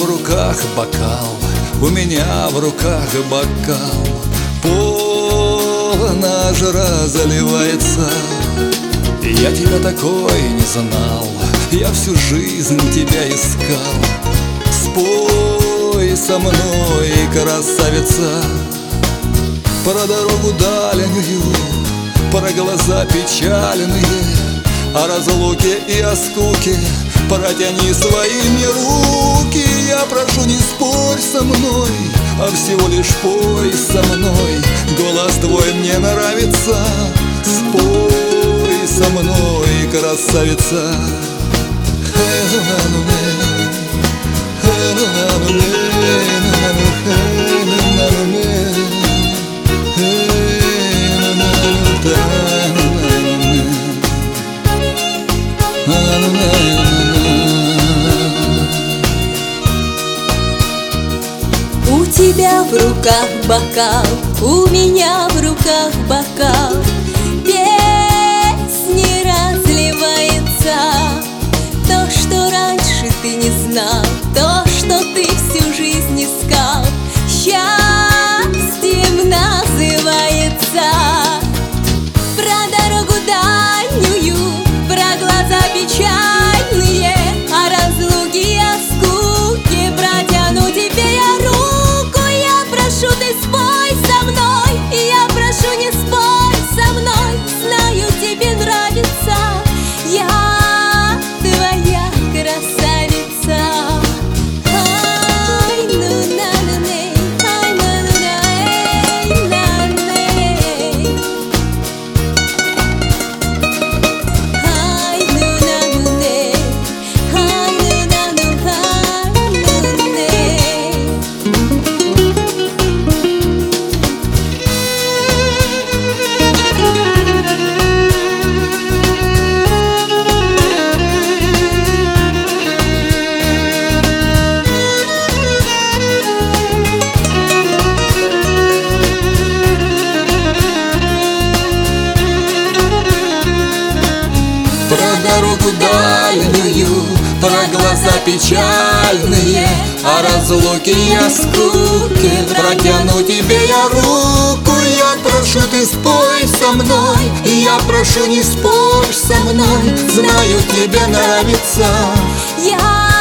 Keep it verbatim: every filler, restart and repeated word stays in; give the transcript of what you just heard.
в руках бокал, у меня в руках бокал. Полная жара заливается. Я тебя такой не знал, я всю жизнь тебя искал. Спой со мной, красавица, про дорогу дальнюю, про глаза печальные, о разлуке и о скуке протяни своими руки. Я прошу, не спорь со мной, а всего лишь пой со мной. Голос твой мне нравится, спой со мной, красавица. У тебя в руках бокал, у меня в руках бокал. Песни разливается. То, что раньше ты не знал, то, что ты всю жизнь искал, счастьем называется. Про дорогу дальнюю, про глаза печальные, о разлуке и о скуке протяну тебе я руку. Я прошу, ты спой со мной, я прошу, не спой со мной. Знаю, тебе нравится, я твоя красавица. Ай, ну на ну ней, ай на ну на эй на ней. Ай, ну на ну ней, ай ну на ну ай ну ней. Про дорогу дальнюю, про глаза печальные, о разлуке и о скуке протяну тебе я руку. Я прошу, ты спой со мной, я прошу, не спорь со мной. Знаю, тебе нравится. Я